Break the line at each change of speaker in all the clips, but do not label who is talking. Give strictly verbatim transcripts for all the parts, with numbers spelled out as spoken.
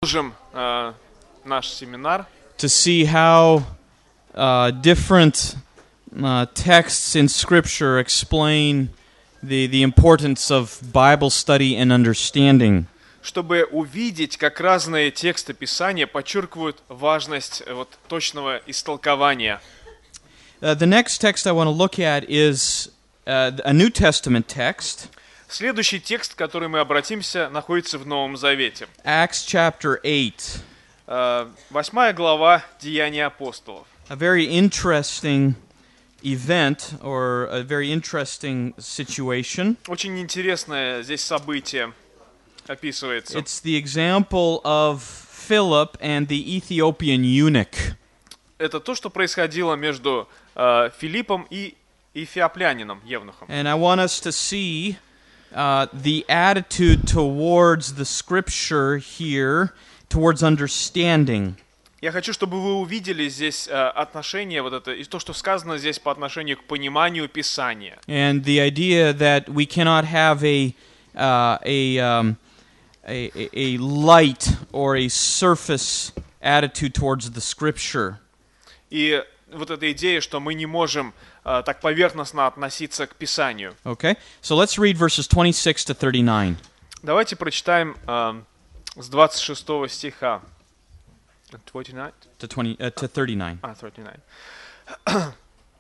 Продолжим э, наш семинар.
To see how uh, different uh, texts in Scripture explain the, the importance of Bible study and understanding.
Чтобы увидеть, как разные тексты Писания подчеркивают важность э, вот, точного истолкования.
Uh, the next text I want to look at is uh, a New Testament text.
Следующий текст, к который мы обратимся, находится в Новом Завете.
Acts chapter eight.
Э, Восьмая глава Деяний апостолов.
A very interesting event or a very interesting situation.
Очень интересное здесь событие описывается.
It's the example of Philip and the Ethiopian eunuch.
Это то, что происходило между э, Филиппом и эфиоплянином, евнухом.
And I want us to see uh, the attitude towards the scripture here, towards understanding.
Я хочу, чтобы вы увидели здесь э, отношение, вот это, и то, что сказано здесь по отношению к пониманию Писания.
And the idea that we cannot have a uh, a, um, a a a light or a surface attitude towards the scripture.
И вот эта идея, что мы не можем э, так поверхностно относиться к Писанию.
Okay, so let's read verses twenty-six to thirty-nine.
Давайте прочитаем э, с двадцать шестого стиха. двадцать девять?
To twenty uh, to thirty-nine.
А, тридцать девять.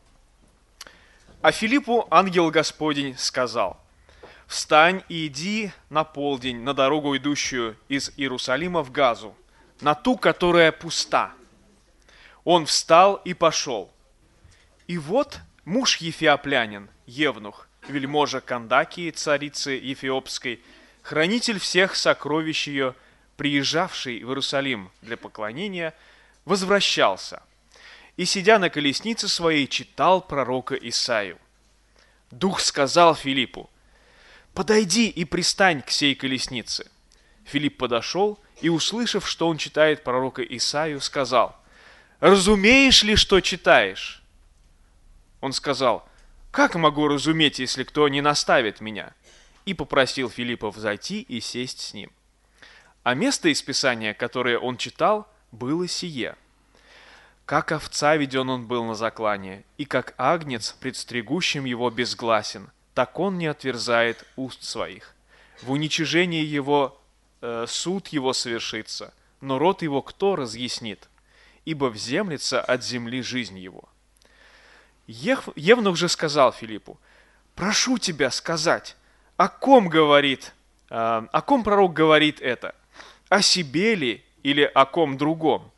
А Филиппу ангел Господень сказал: «Встань и иди на полдень на дорогу, идущую из Иерусалима в Газу, на ту, которая пуста». Он встал и пошел. И вот муж ефиоплянин, евнух, вельможа Кандакии, царицы Ефиопской, хранитель всех сокровищ ее, приезжавший в Иерусалим для поклонения, возвращался и, сидя на колеснице своей, читал пророка Исаию. Дух сказал Филиппу: «Подойди и пристань к сей колеснице». Филипп подошел и, услышав, что он читает пророка Исаию, сказал: «Разумеешь ли, что читаешь?» Он сказал: «Как могу разуметь, если кто не наставит меня?» И попросил Филиппа взойти и сесть с ним. А место из Писания, которое он читал, было сие: «Как овца веден он был на заклание, и как агнец, пред стригущим его, безгласен, так он не отверзает уст своих. В уничижении его э, суд его совершится, но род его кто разъяснит? Ибо вземлется от земли жизнь его». Ев, Евнух же сказал Филиппу: «Прошу тебя сказать, о ком говорит, э, о ком пророк говорит это? О себе ли или о ком другом?»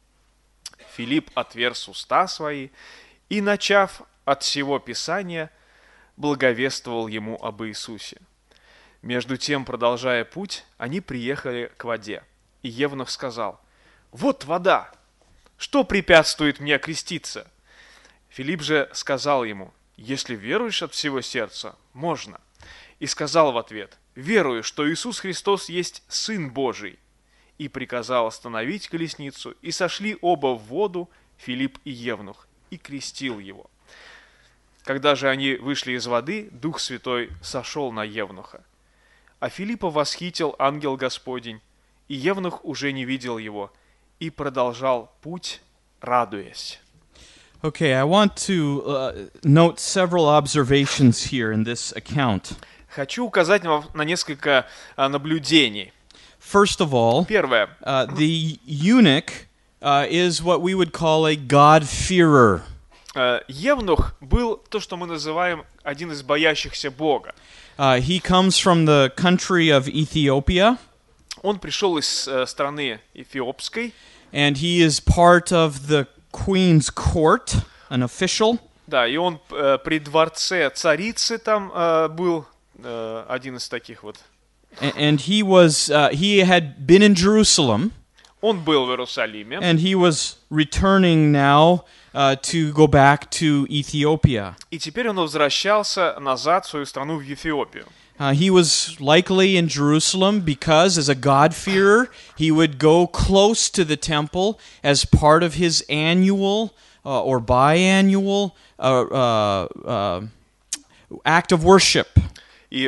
Филипп отверз уста свои и, начав от всего Писания, благовествовал ему об Иисусе. Между тем, продолжая путь, они приехали к воде. И Евнух сказал: «Вот вода! Что препятствует мне креститься?» Филипп же сказал ему: «Если веруешь от всего сердца, можно». И сказал в ответ: «Верую, что Иисус Христос есть Сын Божий». И приказал остановить колесницу, и сошли оба в воду, Филипп и Евнух, и крестил его. Когда же они вышли из воды, Дух Святой сошел на Евнуха. А Филиппа восхитил ангел Господень, и Евнух уже не видел его, и продолжал путь, радуясь.
Okay, I want to uh, note several observations here in this account.
Хочу указать вам на несколько а, наблюдений.
First of all,
Первое.
uh, the eunuch uh, is what we would call a God-fearer.
Uh, Евнух был то, что мы называем один из боящихся Бога.
Uh, he comes from the country of Ethiopia.
Он пришел из uh, страны Эфиопской.
And he is part of the queen's court, an official.
Да, и он uh, при дворце царицы там uh, был uh, один из таких вот.
And he was uh, he had been in Jerusalem.
Он был в Иерусалиме.
And he was returning now uh, to go back to Ethiopia.
И теперь он возвращался назад в свою страну, в Эфиопию.
Uh, he was likely in Jerusalem because, as a God-fearer, he would go close to the temple as part of his annual uh, or biannual uh, uh, uh, act of worship.
И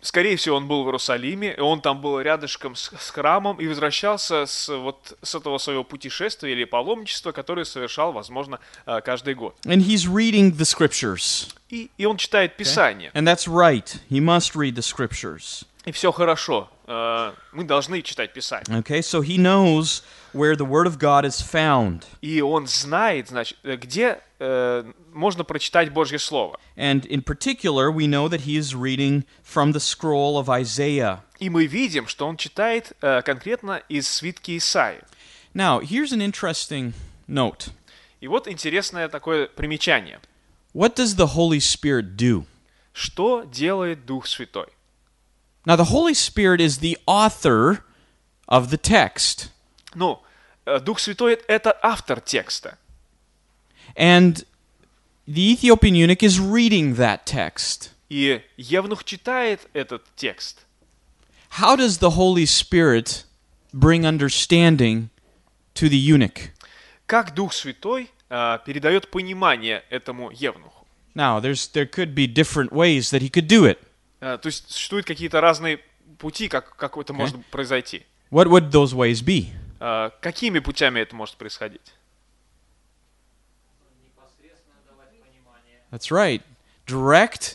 скорее всего, он был в Иерусалиме, и он там был рядышком с, с храмом и возвращался с, вот, с этого своего путешествия или паломничества, которое совершал, возможно, э, каждый год.
And he's reading the scriptures.
И, и он читает Писание.
And that's right. He must read the scriptures.
И все хорошо. Э, мы должны читать Писание.
Okay, so he knows where the word of God is found.
И он знает, значит, где э, можно прочитать Божье Слово.
And in particular, we know that he is reading from the scroll of Isaiah.
И мы видим, что он читает э, конкретно из свитки Исаии.
Now, here's an interesting note.
И вот интересное такое примечание.
What does the Holy Spirit do?
Что делает Дух Святой?
Now, the Holy Spirit is the author of the text.
Ну, э, Дух Святой — это автор текста.
And the Ethiopian eunuch is reading that text.
И Евнух читает этот текст.
How does the Holy Spirit bring understanding to the eunuch?
Как Дух Святой э, передает понимание этому Евнуху?
Now, there's there could be different ways that he could do it.
Э, то есть существуют какие-то разные пути, как, как это может произойти.
What would those ways be?
Э, какими путями это может происходить?
That's right. Direct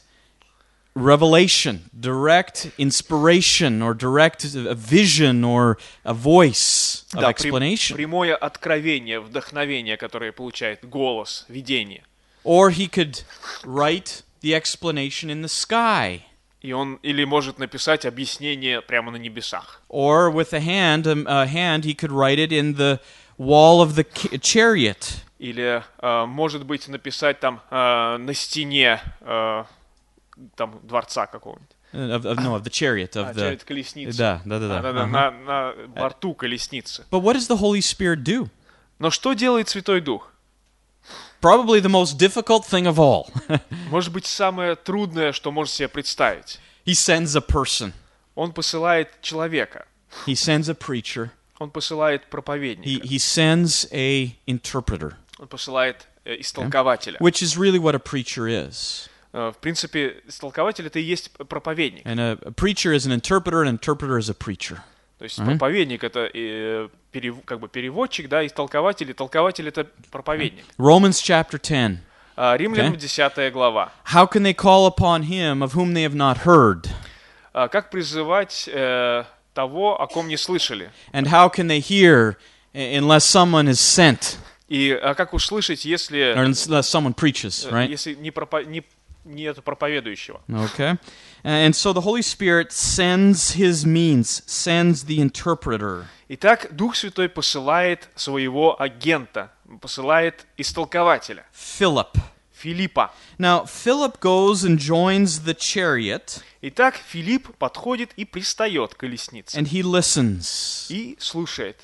revelation, direct inspiration, or direct a vision, or a voice of
Да, прям-
explanation.
прямое откровение, вдохновение, которое получает голос, видение.
Or he could write the explanation in the sky.
И он или может написать объяснение прямо на небесах.
Or with a hand, um, a hand, he could write it in the wall of the ca- chariot.
Или, э, может быть, написать там э, на стене э, там, дворца какого-нибудь.
Uh, Of, of, no, of the chariot, of
А,
the...
чё-то колесницу.
Да, да, да, да.
А, да, да,
Uh-huh.
на, на борту колесницы.
But what does the Holy Spirit do?
Но что делает Святой Дух?
Probably the most difficult thing of all.
Может быть, самое трудное, что можно себе представить.
He sends a person.
Он посылает человека.
He sends a preacher.
Он посылает
He,
проповедника.
he sends a interpreter,
Он посылает э, истолкователя.
which is really what a preacher is.
Э, В принципе, истолкователь — это и есть проповедник.
And a, a preacher is an interpreter, an interpreter is a preacher.
То есть проповедник — это э, перев- как бы переводчик, да, истолкователь, и толкователь — это проповедник.
Romans chapter ten.
А, Римлянам
Okay.
десятая глава.
How can they call upon him of whom they have not heard?
А, Как призывать э, того, о ком не слышали?
And how can they hear i- unless someone is sent?
И а как услышать, если,
Or unless someone preaches,
э,
right?
если не, пропо- не, нет проповедующего?
Okay. And so the Holy Spirit sends his means, sends the interpreter.
Итак, Дух Святой посылает своего агента, посылает истолкователя,
Philip.
Филиппа.
Now, Philip goes and joins the chariot,
Итак, Филипп подходит и пристает к колеснице
and he listens
и слушает,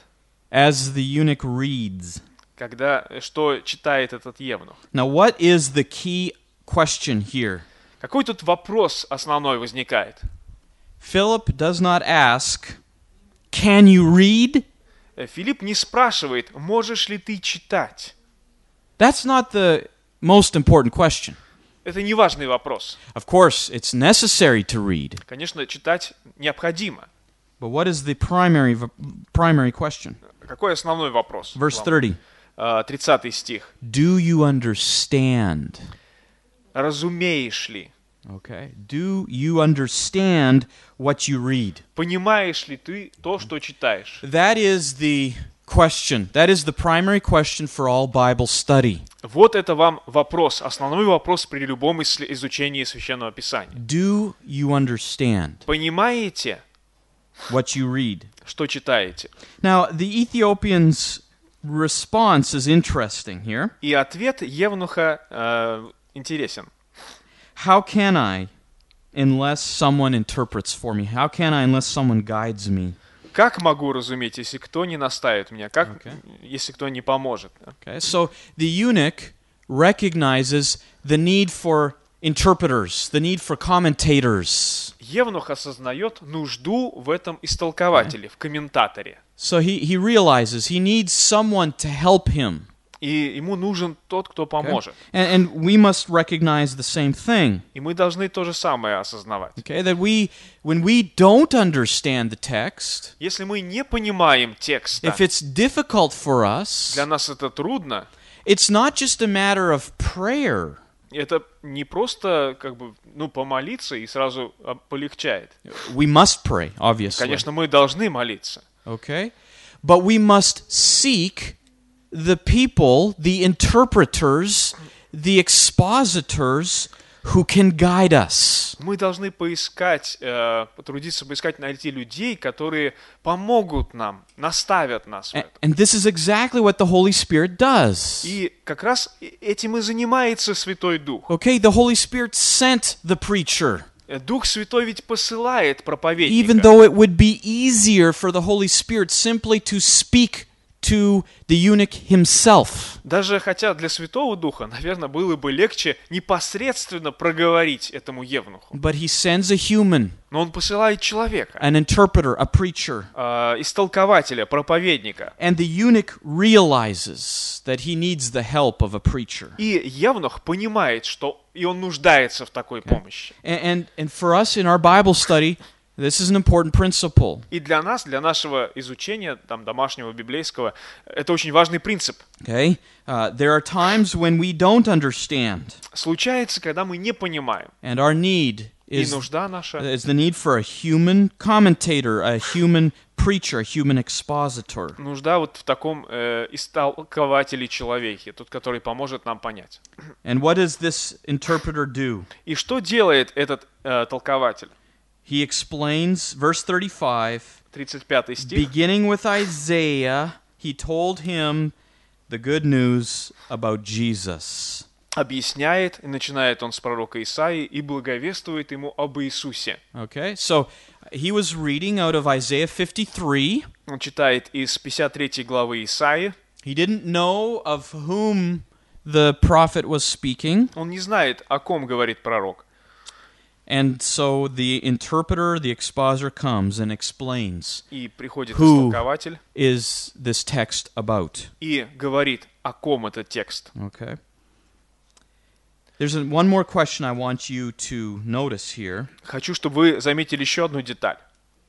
as the eunuch reads.
когда, что читает этот евнух.
Now, what is the key question here?
Какой тут вопрос основной возникает?
Philip does not ask, "Can you read?"
Э, Филипп не спрашивает, можешь ли ты читать.
That's not the most important question.
Это не важный вопрос.
Of course, it's necessary to read.
Конечно, читать необходимо.
But what is the primary v- primary question?
Какой основной вопрос?
Verse thirty.
А, тридцатый стих.
Do you understand?
Разумеешь ли?
Okay. Do you understand what you read?
Понимаешь ли ты то, что читаешь?
That is the question. That is the primary question for all Bible study.
Вот это вам вопрос, основной вопрос при любом иссле- изучении Священного Писания.
Do you understand
Понимаете,
what you read?
что читаете?
Now, the Ethiopian's response is interesting here.
И ответ Евнуха э, интересен.
How can I unless someone interprets for me? How can I unless someone guides me?
Как могу разуметь, если кто не наставит меня? Как,
Okay.
если кто не поможет?
Okay, so the eunuch recognizes the need for interpreters, the need for commentators.
Евнух осознает нужду в этом истолкователе, в комментаторе.
So he, he realizes he needs someone to help him.
И ему нужен тот, кто поможет.
And, and we must recognize the same thing.
И мы должны то же самое осознавать.
Okay, that we, when we don't understand the text,
Если мы не понимаем текста,
if it's difficult for us,
для нас это трудно,
it's not just a matter of prayer.
это не просто как бы, ну, помолиться и сразу а, полегчает.
We must pray, obviously.
Конечно, мы должны молиться.
Okay? But we must seek the people, the interpreters, the expositors who can guide us.
Мы должны поискать, э, потрудиться поискать, найти людей, которые помогут нам, наставят нас в
A-
этом.
And this is exactly what the Holy Spirit does.
И как раз этим и занимается Святой Дух.
Okay, the Holy Spirit sent the preacher.
Дух Святой ведь посылает
Even
проповедника.
though it would be easier for the Holy Spirit simply to speak to the eunuch himself.
Даже хотя для Святого Духа, наверное, было бы легче непосредственно проговорить этому евнуху.
But he sends a human,
Но он посылает человека,
an interpreter, a preacher.
э, истолкователя, проповедника.
And the eunuch realizes that he needs the help of a preacher.
И евнух понимает, что и он нуждается в такой помощи.
And, and, and for us in our Bible study, this is an important principle.
И для нас, для нашего изучения там, домашнего библейского, это очень важный принцип.
Okay? Uh, there are times when we don't understand,
Случается, когда мы не понимаем.
and our need
И
is,
нужда наша,
is the need for a human commentator, a human preacher, a human expositor.
нужда вот в таком э, истолкователе человеке, тот, который поможет нам понять.
And what does this interpreter do?
И что делает этот э, толкователь?
He explains, verse thirty-five,
тридцать пятый стих.
beginning with Isaiah, he told him the good news about Jesus.
Объясняет, и начинает он с пророка Исаии, и благовествует ему об Иисусе.
Okay, so he was reading out of Isaiah fifty-three.
Он читает из пятьдесят третьей главы Исаии.
He didn't know of whom the prophet was speaking.
Он не знает, о ком говорит пророк.
And so the interpreter, the expositor comes and explains,
И приходит
Who?
истолкователь
is this text about?
и говорит, о ком этот текст.
Okay. There's a, one more question I want you to notice here.
Хочу, чтобы вы заметили еще одну деталь.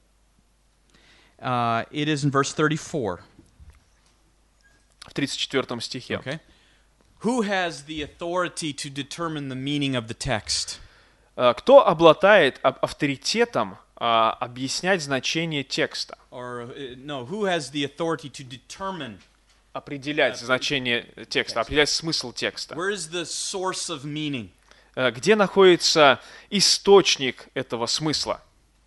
Uh, it is in verse thirty-four.
В тридцать четвёртом стихе.
Okay. Who has the authority to determine the meaning of the text?
Э, Кто обладает ав- авторитетом а, объяснять значение текста?
Or uh, no, who has the authority to determine
Определять значение текста, определять смысл текста.
where is the source of meaning?
Э, Где находится источник этого смысла?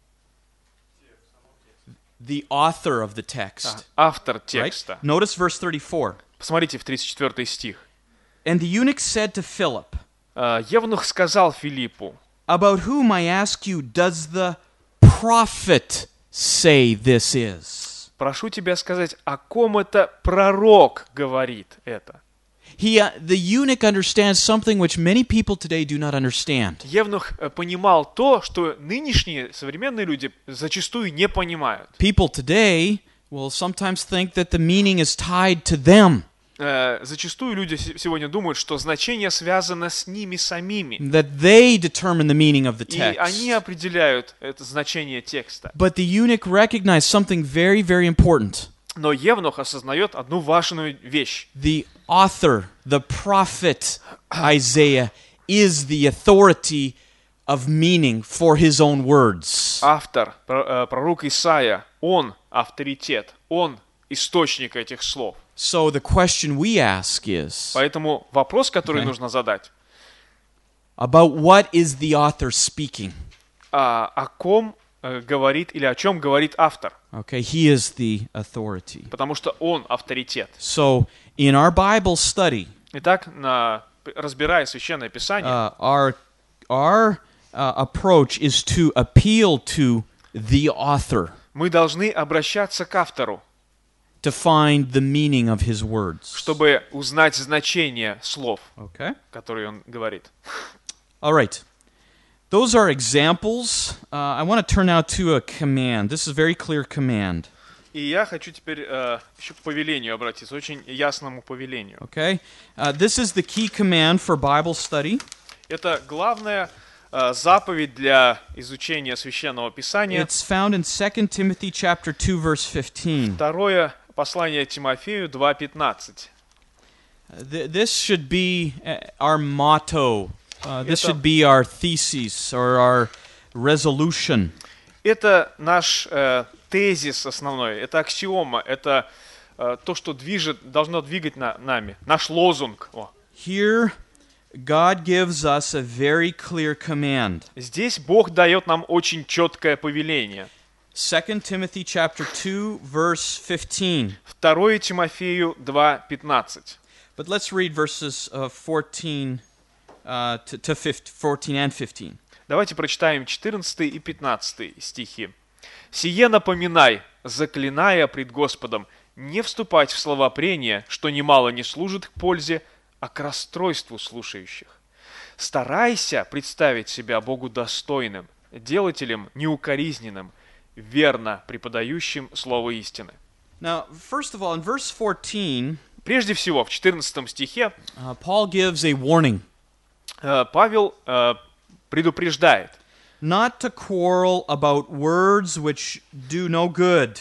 The author of the text.
Автор
Right?
текста.
Notice verse thirty-four.
Посмотрите в тридцать четвёртый стих.
And the eunuch said to Philip,
Э, Евнух сказал Филиппу,
about whom, I ask you, does the prophet say this is?
прошу тебя сказать, о ком это пророк говорит это?
He, uh, the eunuch understands something which many people today do not understand.
Евнух э, понимал то, что нынешние современные люди зачастую не понимают.
People today will sometimes think that the meaning is tied to them,
Э, Зачастую люди се- сегодня думают, что значение связано с ними самими.
that they determine the meaning of the
И они
text.
определяют это значение текста.
But the eunuch recognized something very, very important.
Но Евнух осознает одну важную вещь.
The author, the prophet Isaiah, is the authority of meaning for his own words.
Автор, про- э, пророк Исаия, он авторитет, он источник этих слов.
So the question we ask is,
Поэтому вопрос, который
Okay.
нужно задать,
about what is the author speaking?
а, о ком э, говорит или о чем говорит автор?
Okay, he is the authority.
Потому что он авторитет.
So in our Bible study,
Итак, на, разбирая Священное Писание,
uh, our our uh, approach is to appeal to the author
мы должны обращаться к автору,
to find the meaning of his words.
чтобы узнать значение слов,
Okay.
которые он говорит.
All right. Those are examples. Uh, I want to turn now to a command. This is a very clear command.
И я хочу теперь э, еще к повелению обратиться, очень ясному повелению.
Okay? Uh, this is the key command for Bible study.
Это главная э, заповедь для изучения Священного Писания.
It's found in Second Timothy chapter two, verse fifteen.
Второе послание Тимофею два пятнадцать.
Th- This should be uh, our motto. Uh, this
Это-
should be our thesis or our resolution.
Это наш э, тезис основной, это аксиома, это э, то, что движет, должно двигать на, нами, наш лозунг. О.
Here, God gives us a very clear command.
Здесь Бог дает нам очень четкое повеление.
Second Timothy chapter two, verse fifteen.
Второе Тимофею два пятнадцать.
But let's read verses uh, fourteen uh, to, to fifteen, fourteen and fifteen.
Давайте прочитаем четырнадцатый и пятнадцатый стихи. «Сие напоминай, заклиная пред Господом, не вступать в слова прения, что немало не служит к пользе, а к расстройству слушающих. Старайся представить себя Богу достойным, делателем неукоризненным, верно преподающим слово истины».
Now, first of all, in verse fourteen,
Прежде всего, в четырнадцатом стихе
uh, Paul gives a warning
э, Павел э, предупреждает:
not to quarrel about words which do no good.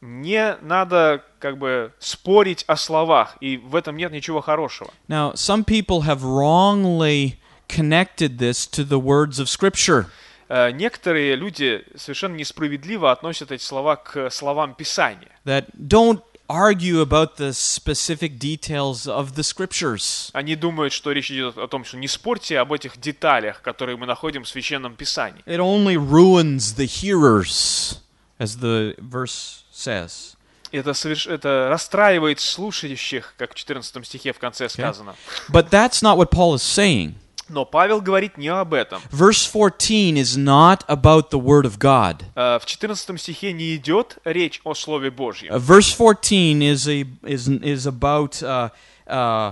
не надо как бы спорить о словах, и в этом нет ничего хорошего.
Now, some people have wrongly connected this to the words of Scripture.
Э, Некоторые люди совершенно несправедливо относят эти слова к словам Писания.
That don't argue about the specific details of the Scriptures.
Они думают, что речь идет о том, что не спорьте об этих деталях, которые мы находим в Священном Писании.
It only ruins the hearers, as the verse says.
Это, соверш... это расстраивает слушающих, как в четырнадцатом стихе в конце сказано.
But that's not what Paul is saying.
Но Павел говорит не об этом.
Verse fourteen is not about the Word of God.
Э, В четырнадцатом стихе не идет речь о Слове
Uh,
Божьем.
verse fourteen is a is is about uh, uh,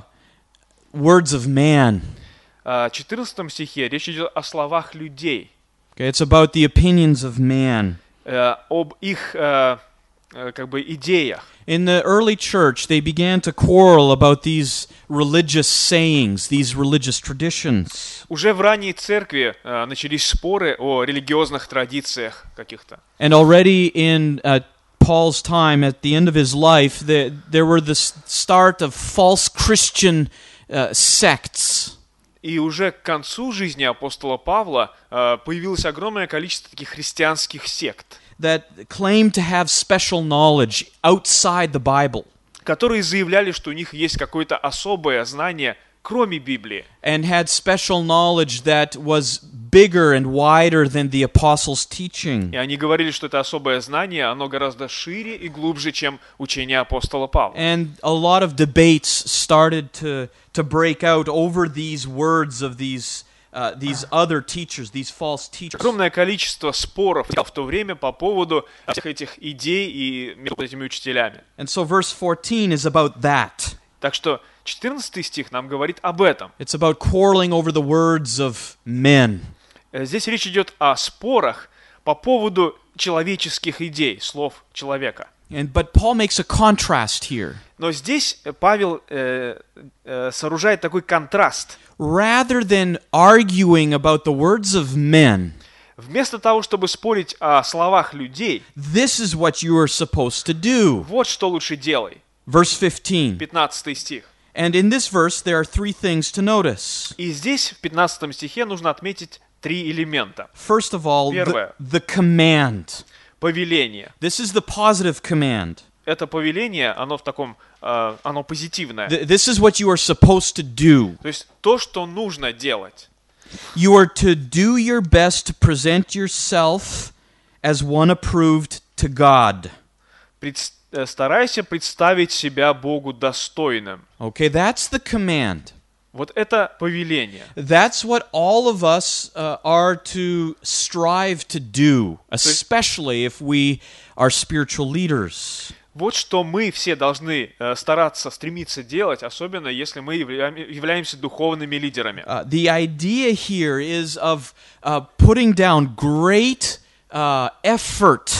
words of man.
Э, В четырнадцатом стихе речь идет о словах людей,
Okay, it's about the opinions of man.
э, об их э, э, как бы идеях.
In the early church, they began to quarrel about these religious sayings, these religious traditions.
Уже в ранней церкви э, начались споры о религиозных традициях каких-то.
And already in uh, Paul's time, at the end of his life, the, there were the s- start of false Christian uh, sects.
И уже к концу жизни апостола Павла э, появилось огромное количество таких христианских сект,
That claim to have special knowledge outside the Bible
которые заявляли, что у них есть какое-то особое знание, кроме Библии.
and had special knowledge that was bigger and wider than the apostles' teaching.
И они говорили, что это особое знание, оно гораздо шире и глубже, чем учение апостола Павла.
And a lot of debates started to, to break out over these words of these, uh, these other teachers, these false teachers.
Огромное количество споров в то время по поводу всех этих идей и между этими учителями.
And so verse fourteen is about that.
Так что четырнадцатый стих нам говорит об этом.
It's about quarreling over the words of men.
Э, Здесь речь идет о спорах по поводу человеческих идей, слов человека.
And, but Paul makes a contrast here.
Но здесь э, Павел э, э, сооружает такой контраст.
Rather than arguing about the words of men,
Вместо того, чтобы спорить о словах людей,
this is what you are supposed to do.
вот что лучше делай.
Verse fifteen.
пятнадцатый стих.
And in this verse, there are three things to notice.
И здесь, в пятнадцатом стихе, нужно отметить три элемента.
First of all, the,
Первое.
the command.
Повеление.
This is the positive command.
Это повеление, оно в таком, э, оно позитивное.
Th- This is what you are supposed to do.
То есть то, что нужно делать.
You are to do your best to present yourself as one approved to God.
Предс- э, Старайся представить себя Богу достойным.
Okay, that's the command.
Вот это повеление.
That's what all of us uh, are to strive to do, especially if we are spiritual leaders.
Вот что мы все должны э, стараться, стремиться делать, особенно если мы явля- являемся духовными лидерами.
Uh, the idea here is of uh, putting down great uh, effort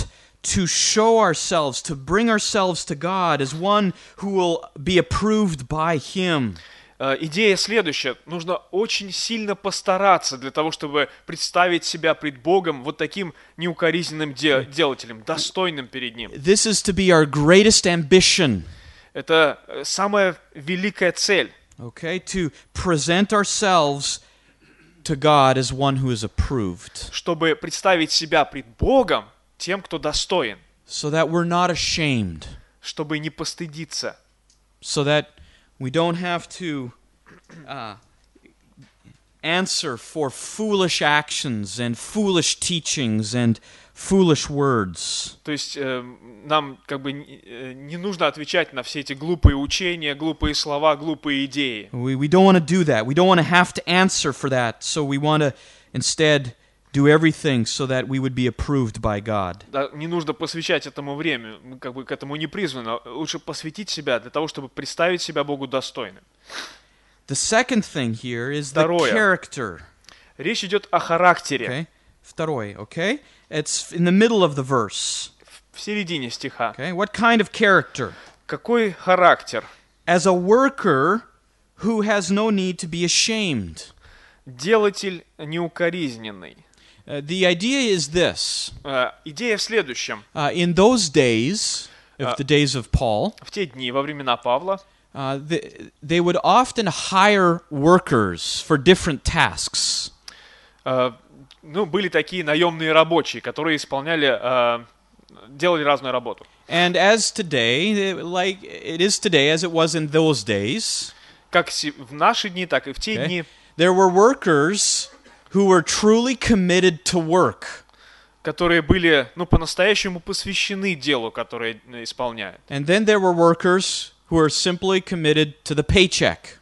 to show ourselves, to bring ourselves to God as one who will be approved by Him.
Э, Идея следующая. Нужно очень сильно постараться для того, чтобы представить себя пред Богом вот таким неукоризненным де- делателем, достойным перед Ним.
This is to be our greatest ambition.
Это э, самая великая цель.
Okay, to present ourselves to God as one who is approved,
Чтобы представить себя пред Богом тем, кто достоин.
so that we're not ashamed,
Чтобы не постыдиться.
so that we don't have to uh, answer for foolish actions and foolish teachings and foolish words.
То есть э, нам как бы не э, не нужно отвечать на все эти глупые учения, глупые слова, глупые идеи.
We, we don't want to do that. We don't want to have to answer for that. So we want to instead do everything so that we would be approved by God.
Да, не нужно посвящать этому время, мы как бы к этому не призваны. Лучше посвятить себя для того, чтобы представить себя Богу достойным.
The second thing here is the
Второе.
character.
Речь идет о характере.
Okay? Второе, okay? It's in the middle of the verse.
В середине стиха.
Okay? What kind of character?
Какой характер?
As a worker who has no need to be ashamed.
Делатель неукоризненный.
Uh, the idea is this.
Э, Идея в следующем.
Uh, in those days, of
Uh,
the days of Paul,
В те дни, во времена Павла,
uh, the, they would often hire workers for different tasks.
э, ну, были такие наемные рабочие, которые исполняли, э, делали разную работу.
And as today, like it is today, as it was in those days,
Как си- в наши дни, так и в те
okay,
дни,
there were workers who were truly committed to work.
которые были, ну, по-настоящему посвящены делу, которое э, исполняют.
And then there were workers who were simply committed to the paycheck.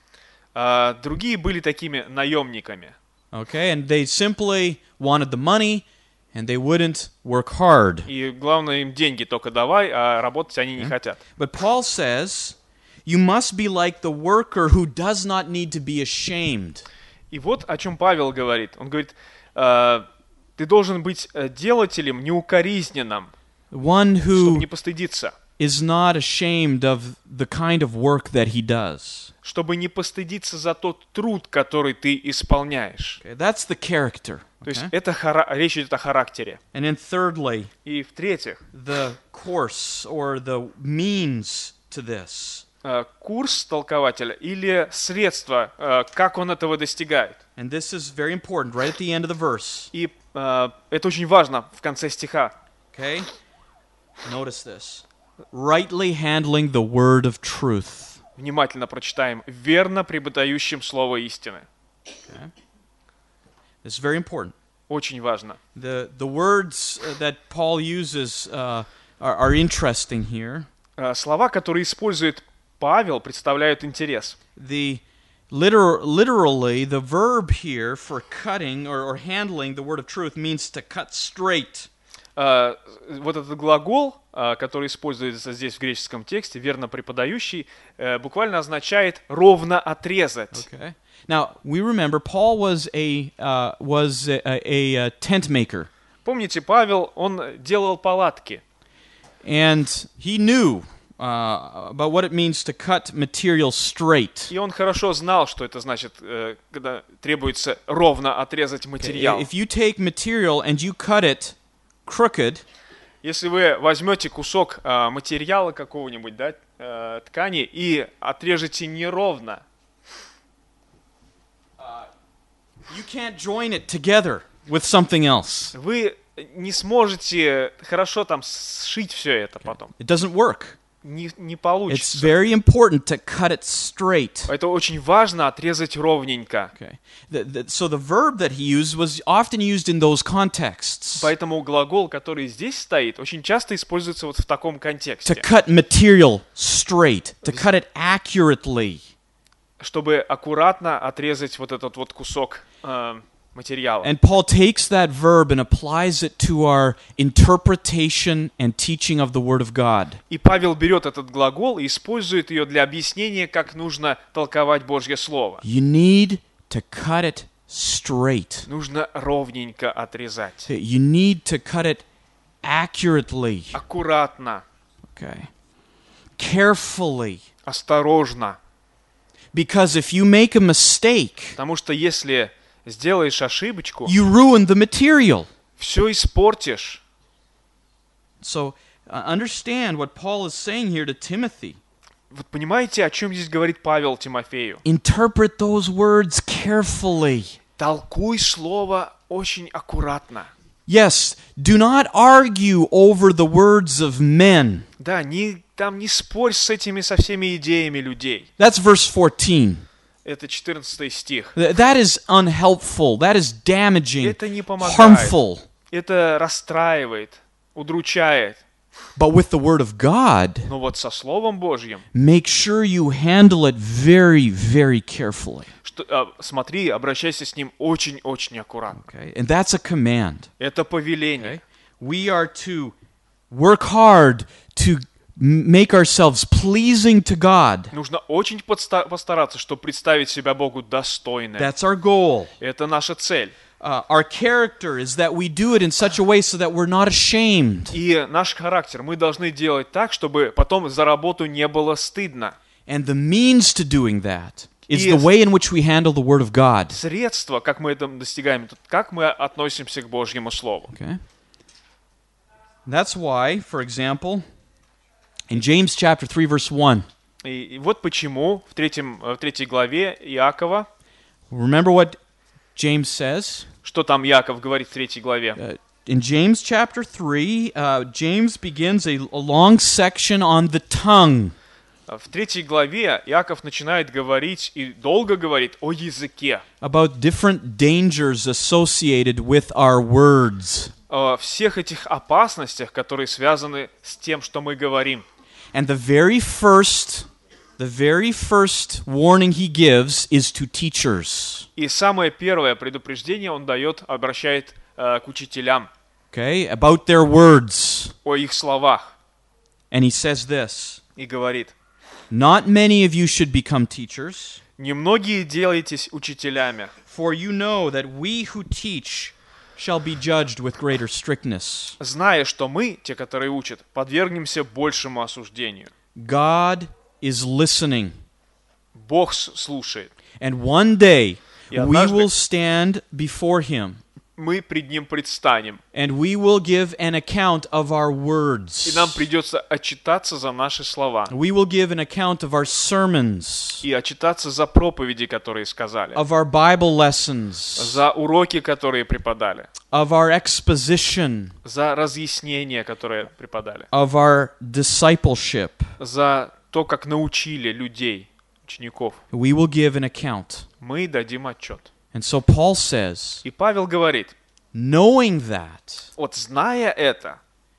А другие были такими наемниками.
Okay, and they simply wanted the money and they wouldn't work hard.
И главное, им деньги только давай, а работать они не хотят.
But Paul says, you must be like the worker who does not need to be ashamed.
И вот о чем Павел говорит. Он говорит, э, ты должен быть э, делателем неукоризненным,
One
чтобы не
who
постыдиться.
is not ashamed of the kind of work that he does.
Чтобы не постыдиться за тот труд, который ты исполняешь.
Okay, that's the character.
То есть
Okay?
это хара- речь идет о характере.
And then thirdly,
И в-третьих,
the course or the means to this.
э, курс толкователя или средство, э, как он этого достигает.
And this is very important right at the end of the verse.
И э, это очень важно в конце стиха.
Okay? Notice this. Rightly handling the word of truth.
Внимательно прочитаем. Верно преподающим слово истины.
This is very important.
Очень важно.
The the words uh, that Paul uses uh, are, are interesting here.
Э, Слова, которые использует Павел, представляют интерес.
The liter- literally the verb here for cutting or, or handling the word of truth means to cut straight.
Э, Вот этот глагол, э, который используется здесь в греческом тексте, верно преподающий, э, буквально означает ровно отрезать.
Okay. Now we remember Paul was a uh, was a, a, a tent maker,
Помните, Павел, он делал палатки.
and he knew uh, about what it means to cut material straight.
И он хорошо знал, что это значит, э, когда требуется ровно отрезать материал.
If you take material and you cut it crooked,
Если вы возьмете кусок э, материала какого-нибудь, да, э, ткани, и отрежете неровно,
you can't join it together with something else.
вы не сможете хорошо там сшить все это потом.
It doesn't work.
Не, не
It's
получится.
very important to cut it straight.
Это очень важно отрезать ровненько.
Okay. The, the, so the verb that he used was often used in those contexts.
Поэтому глагол, который здесь стоит, очень часто используется вот в таком
To
контексте.
cut material straight, to cut it accurately.
Чтобы аккуратно отрезать вот этот вот кусок э, материала.
And Paul takes that verb and applies it to our interpretation and teaching of the Word of God.
И Павел берет этот глагол и использует ее для объяснения, как нужно толковать Божье Слово.
You need to cut it straight.
Нужно ровненько отрезать.
You need to cut it accurately,
аккуратно,
okay, carefully.
осторожно.
Because if you make a mistake,
Потому что если сделаешь ошибочку,
you ruin the material.
все испортишь.
So uh, understand what Paul is saying here to Timothy.
Вот понимаете, о чем здесь говорит Павел Тимофею?
Interpret those words carefully.
Толкуй слово очень аккуратно.
Yes, do not argue over the words of men.
Да, не, там не спорь с этими, со всеми идеями людей.
That's verse fourteen.
Это четырнадцатый стих.
Th- That is unhelpful. That is damaging,
Это не помогает.
harmful.
Это расстраивает, удручает.
But with the word of God,
Но вот со Словом Божьим,
make sure you handle it very, very carefully.
что, а, смотри, обращайся с ним очень-очень аккуратно.
Okay? And that's a command.
Это повеление.
We are to work hard to m- make ourselves pleasing to God.
Нужно очень подста- постараться, чтобы представить себя Богу достойным.
That's our goal.
Это наша цель.
Uh, our character is that we do it in such a way so that we're not ashamed.
И наш характер мы должны делать так, чтобы потом за работу не было стыдно.
And the means to doing that is the
Yes.
way in which we handle the Word of God.
Средство, как мы это достигаем, тут как мы относимся к Божьему Слову.
Okay? That's why, for example, in James chapter three, verse one,
И, и вот почему в, третьем, в третьей главе Иакова,
remember what James says?
что там Иаков говорит в третьей главе?
Uh, in James chapter three, uh, James begins a, a long section on the tongue.
В третьей главе Иаков начинает говорить и долго говорит о языке,
About different dangers associated with our words.
о всех этих опасностях, которые связаны с тем, что мы говорим.
And the very first, the very first warning he gives is to teachers.
И самое первое предупреждение он дает, обращает э, к учителям
Okay, about their words.
о их словах
And he says this,
и говорит:
not many of you should become teachers,
«Немногие делаетесь учителями,
for you know that we who teach shall be judged with greater strictness.
зная, что мы, те, которые учат, подвергнемся большему осуждению».
God is listening,
Бог с- слушает.
and one day
И
we
однажды-
will stand before him,
Мы пред Ним предстанем,
and we will give an account of our
и
words.
нам придется отчитаться за наши слова,
We will give an account of our sermons,
и отчитаться за проповеди, которые сказали,
of our Bible lessons,
за уроки, которые преподали,
of our exposition,
за разъяснения, которые преподали,
of our discipleship.
за то, как научили людей, учеников.
We will give an account.
Мы дадим отчет.
And so Paul says,
И Павел говорит:
knowing that,
вот зная это,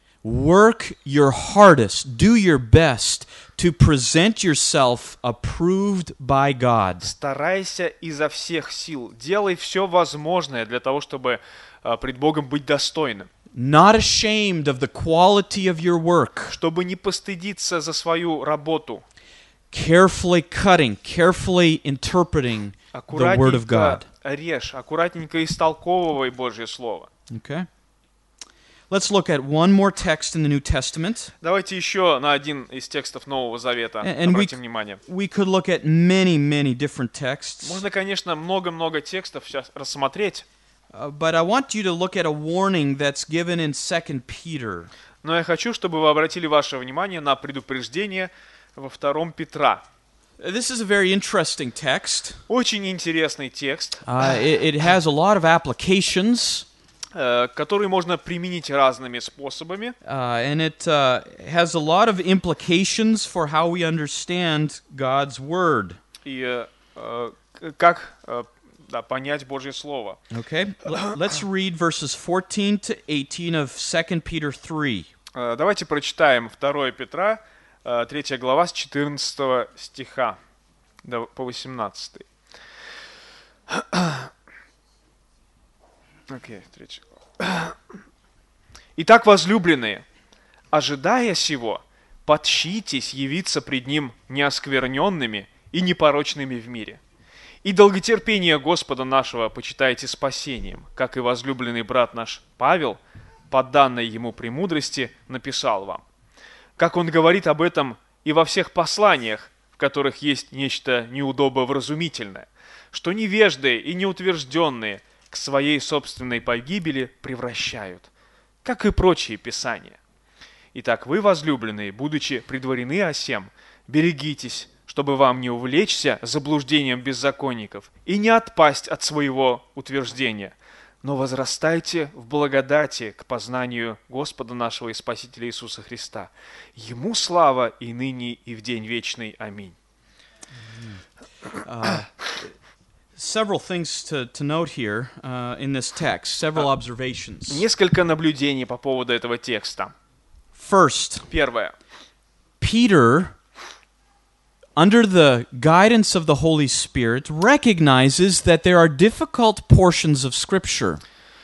work your hardest, do your best to present yourself approved by God.
старайся изо всех сил, делай все возможное для того, чтобы а, пред Богом быть достойным,
Not ashamed of the quality of your work,
чтобы не постыдиться за свою работу,
carefully cutting, carefully interpreting the Word of God.
аккуратненько режь, аккуратненько истолковывай Божье Слово.
Okay? Let's look at one more text in the New Testament.
Давайте еще на один из текстов Нового Завета
And we,
обратим внимание.
we could look at many, many different texts.
Можно, конечно, много-много текстов сейчас рассмотреть,
Uh, but I want you to look at a warning that's given in Second Peter.
но я хочу, чтобы вы обратили ваше внимание на предупреждение во втором Петра.
This is a very interesting text.
Очень интересный текст,
Uh, it, it has a lot of applications,
э, который можно применить разными способами,
uh, and it uh, has a lot of implications for how we understand God's Word.
и э, э, к- как э, да, понять Божье Слово.
Okay? L- let's read verses fourteen to eighteen of Second Peter three.
Э, Давайте прочитаем второе Петра, э, третья глава с четырнадцатого стиха до- по восемнадцатый. Окей, третья глава. Итак, возлюбленные, ожидая сего, подщитесь явиться пред Ним неоскверненными и непорочными в мире. И долготерпение Господа нашего почитайте спасением, как и возлюбленный брат наш Павел по данной ему премудрости написал вам. Как он говорит об этом и во всех посланиях, в которых есть нечто неудобовразумительное, что невежды и неутвержденные к своей собственной погибели превращают, как и прочие писания. Итак, вы, возлюбленные, будучи предварены о сем, берегитесь, чтобы вам не увлечься заблуждением беззаконников и не отпасть от своего утверждения, но возрастайте в благодати к познанию Господа нашего и Спасителя Иисуса Христа. Ему слава и ныне, и в день вечный. Аминь.
Uh, several things to, to note here uh, in this text, several observations.
Несколько наблюдений по поводу этого текста.
First,
Первое.
Peter, under the guidance of the Holy Spirit, recognizes that there are difficult portions of Scripture.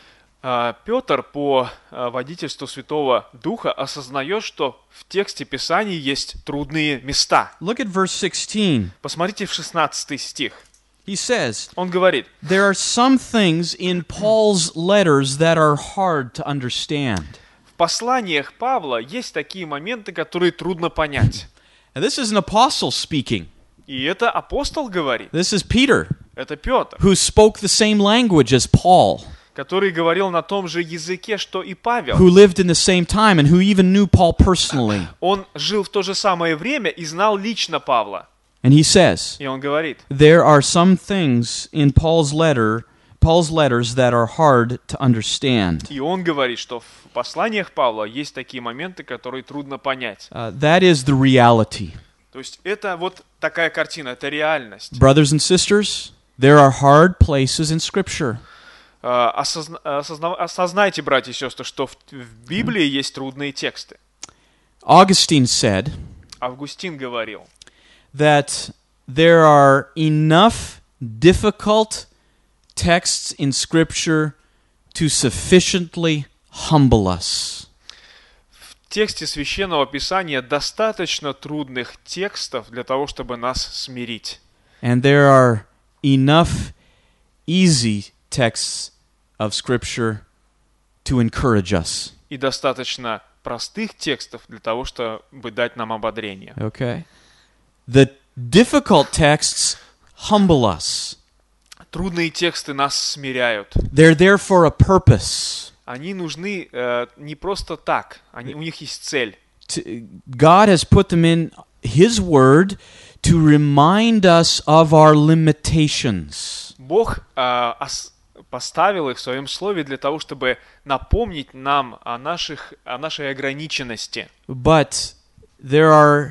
А, Петр по а, водительству Святого Духа осознает, что в тексте Писаний есть трудные места.
Look at verse sixteen.
Посмотрите в шестнадцатый стих.
He says,
Он говорит:
there are some things in Paul's letters that are hard to understand.
в посланиях Павла есть такие моменты, которые трудно понять.
And this is an apostle speaking.
И это апостол говорит.
This is Peter,
Это Петр,
who spoke the same language as Paul,
который говорил на том же языке, что и Павел.
who lived in the same time and who even knew Paul personally.
Он жил в то же самое время и знал лично Павла.
And he says,
И он говорит:
there are some things in Paul's letter, Paul's letters that are hard to understand.
И он говорит, что в посланиях Павла есть такие моменты, которые трудно понять.
Uh, that is the reality.
То есть это вот такая картина, это реальность.
Brothers and sisters, there are hard places in Scripture.
А, осозна- осозна- Осознайте, братья и сестры, что в, в Библии есть трудные тексты.
Augustine said
Августин говорил,
that there are enough difficult texts in Scripture to sufficiently humble us.
в тексте Священного Писания достаточно трудных текстов для того, чтобы нас смирить.
And there are enough easy texts of Scripture to encourage us.
И достаточно простых текстов для того, чтобы дать нам ободрение.
Okay? The difficult texts humble us.
Трудные тексты нас смиряют.
They're there for a purpose.
Они нужны э, не просто так, они, у них есть цель.
To- God has put them in His Word to remind us of our limitations.
Бог э, ос- поставил их в своем слове для того, чтобы напомнить нам о, наших, о нашей ограниченности.
But there are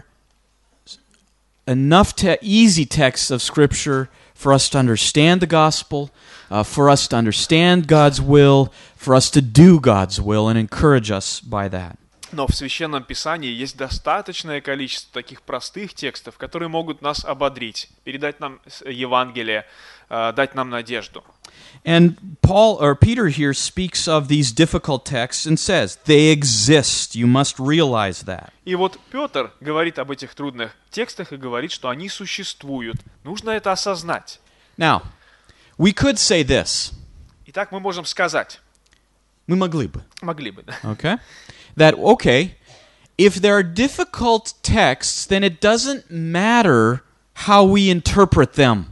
enough te- easy texts of Scripture for us to understand the gospel, uh, for us to understand God's will, for us to do God's will and encourage us by that.
Но в Священном Писании есть достаточное количество таких простых текстов, которые могут нас ободрить, передать нам с- Евангелие, э, дать нам надежду.
And Paul or Peter here speaks of these difficult texts and says, they exist. You must realize that.
И вот Петр говорит об этих трудных текстах и говорит, что они существуют. Нужно это осознать.
Now, we could say this.
Итак, мы можем сказать,
Мы могли бы.
могли бы, да?
Okay? That, okay, if there are difficult texts, then it doesn't matter how we interpret them.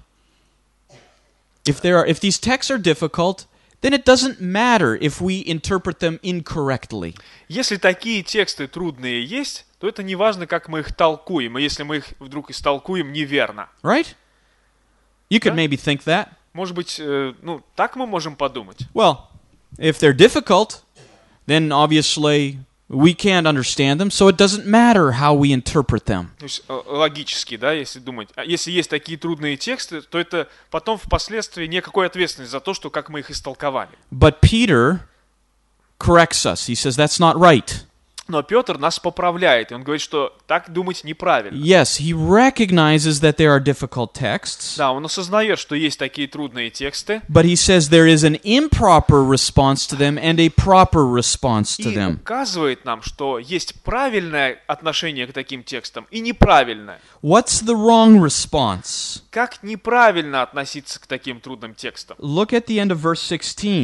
If there are, if these texts are difficult, then it doesn't matter if we interpret them incorrectly.
Если такие тексты трудные есть, то это не важно, как мы их толкуем. И если мы их вдруг истолкуем неверно.
Right? You could
Yeah.
maybe think that.
Может быть, э, ну, так мы можем подумать.
Well, if they're difficult, then obviously we can't understand them, so it doesn't matter how we interpret them.
То есть э, логически, да, если думать. А если есть такие трудные тексты, то это потом впоследствии никакой ответственности за то, что как мы их истолковали.
But Peter corrects us. He says that's not right.
Но Петр нас поправляет, и он говорит, что так думать неправильно.
Yes, he recognizes that there are difficult texts,
Да, он осознает, что есть такие трудные тексты,
but he says there is an improper response to them and a proper response to
и
them.
указывает нам, что есть правильное отношение к таким текстам и неправильное.
What's the wrong response?
Как неправильно относиться к таким трудным текстам?
Look at the end of verse sixteen.
В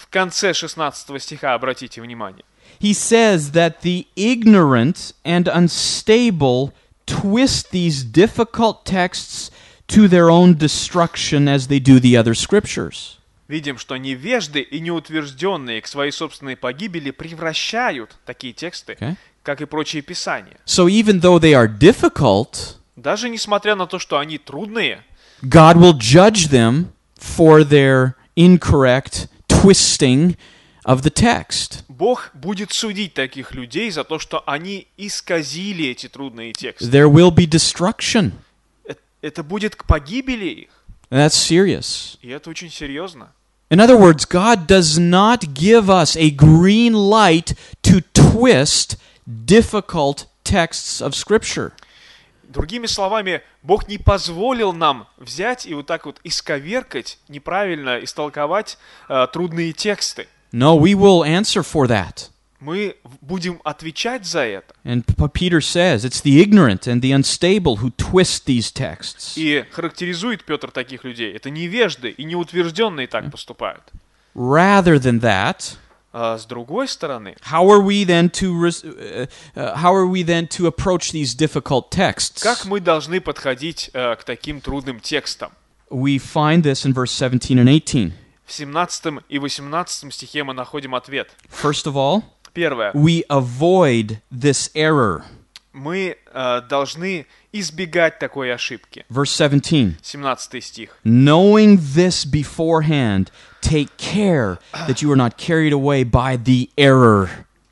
В конце шестнадцатого стиха, обратите внимание.
He says that the ignorant and unstable twist these difficult texts to their own destruction as they do the other scriptures.
Видим, что невежды и неутвержденные к своей собственной погибели превращают такие тексты,
Okay?
как и прочие писания.
So even though they are difficult,
Даже несмотря на то, что они трудные,
God will judge them for their incorrect twisting of the text.
Бог будет судить таких людей за то, что они исказили эти трудные тексты.
There will be destruction.
Э- Это будет к погибели их,
And that's serious.
и это очень серьезно.
In other words, God does not give us a green light to twist difficult texts of Scripture.
Другими словами, Бог не позволил нам взять и вот так вот исковеркать, неправильно истолковать э, трудные тексты.
No, we will answer for that.
Мы в- будем отвечать за это.
And P- Peter says it's the ignorant and the unstable who twist these texts.
И характеризует Петр таких людей. Это невежды и неутвержденные так поступают.
Rather than that,
А с другой стороны,
how are we then to res- uh, uh, how are we then to approach these difficult texts?
как мы должны подходить э, к таким трудным текстам?
We find this in verse seventeen and eighteen.
В семнадцатом и восемнадцатом стихе мы находим ответ.
First of all,
Первое.
we avoid this error.
Мы э, должны избегать такой ошибки.
Verse seventeen.
семнадцатый стих.
Knowing this beforehand, take care that you are not carried away by the error.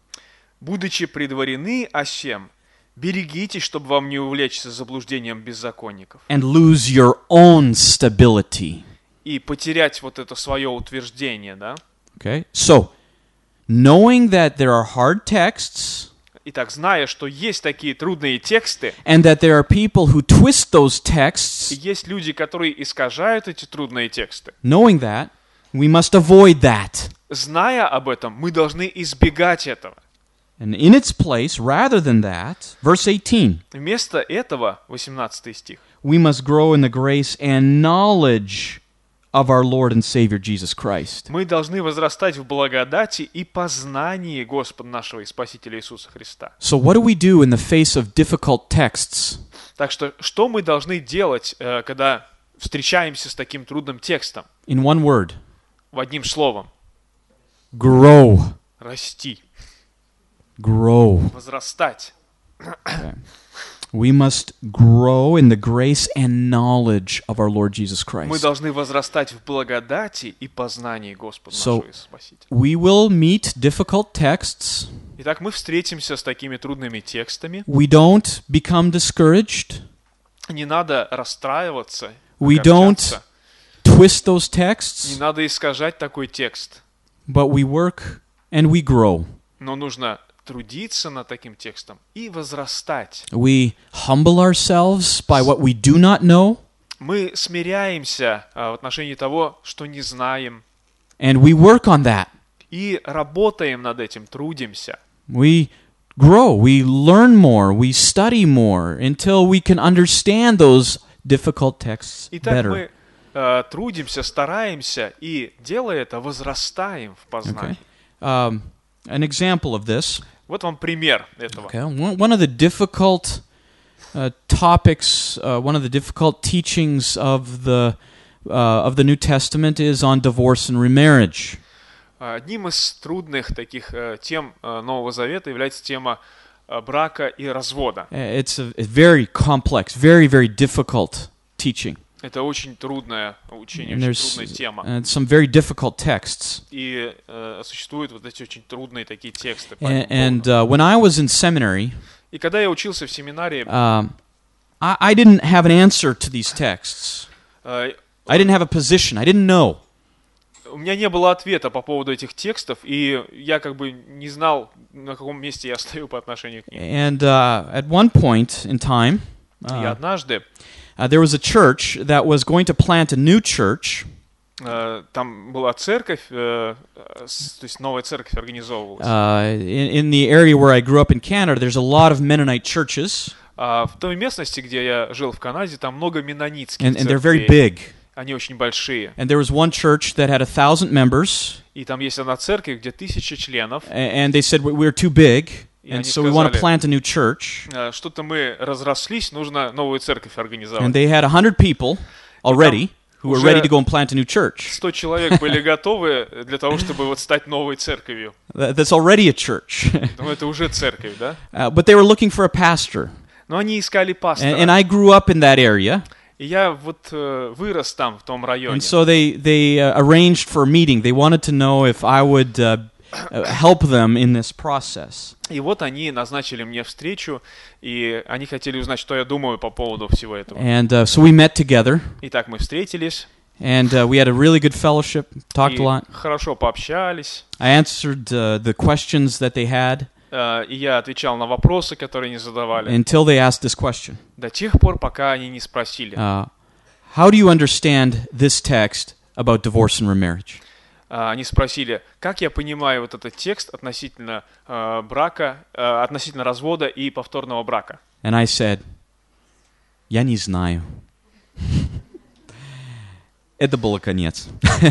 «Будучи предварены о сем, берегитесь, чтобы вам не увлечься заблуждением беззаконников
And lose your own stability.
и потерять вот это свое утверждение, да?
Okay? So, knowing that there are hard texts
Итак, зная, что есть такие трудные тексты,
and that there are people who twist those
и
texts,
есть люди, которые искажают эти трудные тексты,
knowing that, we must avoid that.
зная об этом, мы должны избегать этого.
And in its place, rather than that, verse eighteen,
Вместо этого, восемнадцатый стих,
we must grow in the grace and knowledge of our Lord and Savior Jesus Christ.
мы должны возрастать в благодати и познании Господа нашего и Спасителя Иисуса Христа.
So what do we do in the face of difficult texts?
Так что, что мы должны делать, э, когда встречаемся с таким трудным текстом?
In one word,
В одним словом,
grow.
расти,
Grow.
возрастать.
Okay. We must grow in the grace and knowledge of our Lord Jesus
Мы
Christ.
должны возрастать в благодати и познании Господа
So-
нашего и Спасителя.
We will meet difficult texts.
Итак, мы встретимся с такими трудными текстами.
We don't become discouraged.
Не надо расстраиваться,
We
огорчаться.
don't twist those
Не
texts,
надо искажать такой текст.
but we work and we grow.
Но нужно трудиться над таким текстом и возрастать.
We humble ourselves by what we do not know,
Мы смиряемся а, в отношении того, что не знаем,
and we work on that.
и работаем над этим, трудимся.
We grow, we learn more, we study more until we can understand those difficult texts
Итак,
better.
мы а, трудимся, стараемся, и, делая это, возрастаем в познании.
Okay. Um, an example of this.
Вот вам пример этого.
Okay. One, one of the difficult uh, topics, uh, one of the difficult teachings of the uh, of the New Testament is on divorce and remarriage.
Одним из трудных таких э, тем э, Нового Завета является тема э, брака и развода.
Uh, It's a, a very complex, very very difficult teaching,
Это очень трудное учение,
and
очень трудная
there's
тема.
and some very difficult texts.
И э, существуют вот эти очень трудные такие тексты. по
And,
этому
and
поводу.
uh, when I was in seminary,
И когда я учился в семинарии,
um, I, I didn't have an answer to these texts.
э,
I didn't have a position. I didn't know.
у меня не было ответа по поводу этих текстов, и я как бы не знал, на каком месте я стою по отношению к ним.
And uh, at one point in time,
И
uh,
однажды
uh, there was a church that was going to plant a new church,
э, там была церковь, э, э, с- то есть новая церковь организовывалась.
uh, in, in the area where I grew up in Canada. There's a lot of Mennonite churches,
А в той местности, где я жил в Канаде, там много меннонитских
and, and they're very
церквей.
big.
Они очень большие.
And there was one church that had a thousand members,
И там есть одна церковь, где тысяча членов.
a- and they said, "We- we're too big,
И
and
они
so we want to
сказали,
plant a new church."
«Э, что-то мы разрослись, нужно новую церковь
And
организовать.
they had a hundred people already who were
уже-
ready to go and plant a new church.
Сто человек были готовы для того, чтобы вот стать новой церковью.
That- That's already a church.
Ну, это уже церковь, да?
Uh, but they were looking for a pastor.
Но они искали
And,
пастора.
and I grew up in that area,
И я вот э, вырос там, в том районе.
and so they, they uh, arranged for a meeting. They wanted to know if I would uh, uh, help them in this process.
И вот они назначили мне встречу, и они хотели узнать, что я думаю по поводу всего этого.
And uh, so we met together,
Итак, мы встретились,
and uh, we had a really good fellowship, talked
и
a lot.
хорошо пообщались.
I answered uh, the questions that they had
Э, И я отвечал на вопросы, которые они задавали,
until they asked this question.
до тех пор, пока они не спросили.
Uh, how do you understand this text about divorce and remarriage?
А, Они спросили, как я понимаю вот этот текст относительно э, брака, э, относительно развода и повторного брака.
And I said, я не знаю. Это было конец.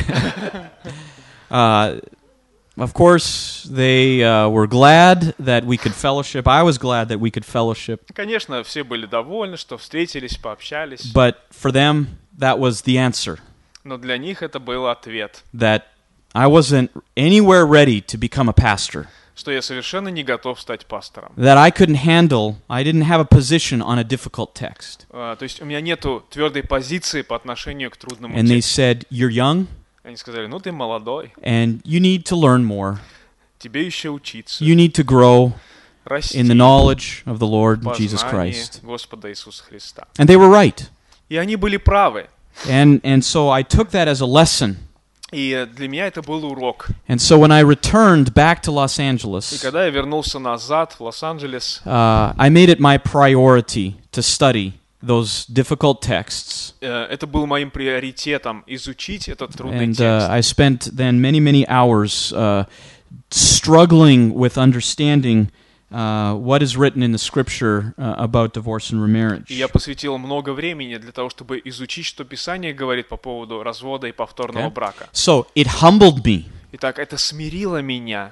uh, of course, they uh, were glad that we could fellowship. I was glad that we could fellowship.
Конечно, все были довольны, что встретились, пообщались,
But for them, that was the answer.
но для них это был ответ,
That I wasn't anywhere ready to become a pastor.
что я совершенно не готов стать пастором.
That I couldn't handle, I didn't have a position on a difficult text.
А, То есть у меня нету твердой позиции по отношению к трудному
And they
тексту.
said, you're young
Они сказали, ну ты молодой,
and you need to learn more.
тебе еще учиться,
You need to grow
расти
in the knowledge of the Lord
в
Jesus
познании
Christ.
Господа Иисуса Христа.
And they were right.
И они были правы.
And and so I took that as a lesson.
И для меня это был урок.
And so when I returned back to Los
И
Angeles,
когда я вернулся назад в Лос-Анджелес,
uh, I made it my priority to study those difficult texts.
э, это был моим приоритетом изучить этот трудный
And
текст.
uh, I spent then many, many hours uh, struggling with understanding uh, what is written in the scripture uh, about divorce and remarriage.
И я посвятил много времени для того, чтобы изучить, что Писание говорит по поводу развода и повторного
Okay.
брака.
So it humbled me.
Итак, это смирило меня,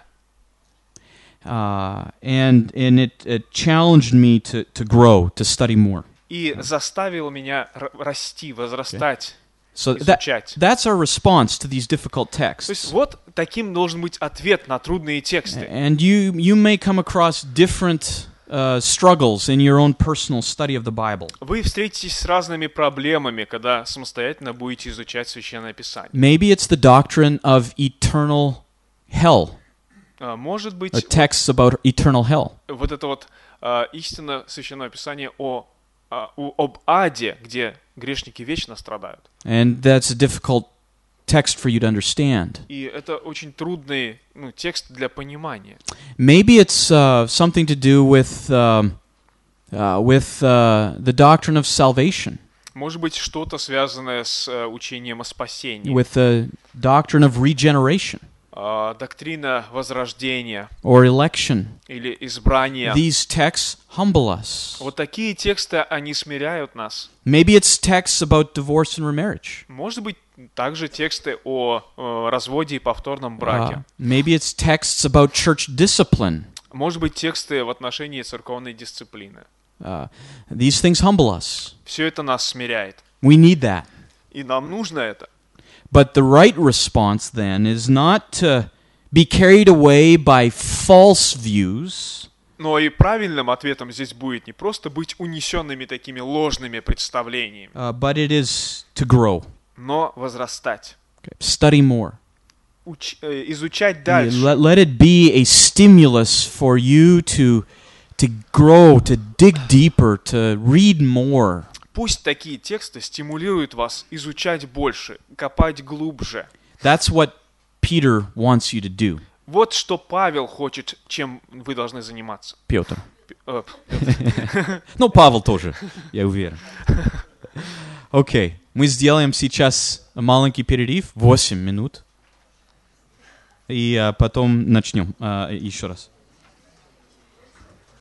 Uh, and and it, it challenged me to, to grow, to study more.
и заставило меня р- расти, возрастать,
So that,
изучать.
that's our response to these difficult
То есть
texts.
вот таким должен быть ответ на трудные тексты.
And you you may come across different uh, struggles in your own personal study of the Bible.
Вы встретитесь с разными проблемами, когда самостоятельно будете изучать Священное Писание.
Maybe it's the doctrine of eternal hell,
А, Может быть,
or texts about eternal hell.
вот это вот а, истина Священного Писания о, а, у- об аде, где грешники вечно страдают.
And that's a difficult text for you to understand.
И это очень трудный ну, текст для понимания.
Maybe it's uh, something to do with um, uh, with uh, the doctrine of salvation,
Может быть, что-то связанное с э, учением о спасении.
with the doctrine of regeneration
А, доктрина возрождения
or election.
или избрания.
These texts humble us.
Вот такие тексты, они смиряют нас.
Maybe it's texts about divorce and remarriage.
Может быть, также тексты о э, разводе и повторном
Uh,
браке.
maybe it's texts about church discipline.
Может быть, тексты в отношении церковной дисциплины.
Uh, these things humble us.
Все это нас смиряет.
We need that.
И нам нужно это.
But the right response then is not to be carried away by false views,
Но и правильным ответом здесь будет не просто быть унесенными такими ложными представлениями,
uh, but it is to grow,
но возрастать,
okay? Study more.
уч- э, изучать
Yeah,
дальше.
Let, let it be a stimulus for you to to grow, to dig deeper, to read more.
Пусть такие тексты стимулируют вас изучать больше, копать глубже.
That's what Peter wants you to do,
Вот что Павел хочет, чем вы должны заниматься.
Петр.
Э,
Ну, Павел тоже, я уверен. Окей, мы сделаем сейчас маленький перерыв, восемь минут, и а, потом начнем а, еще раз.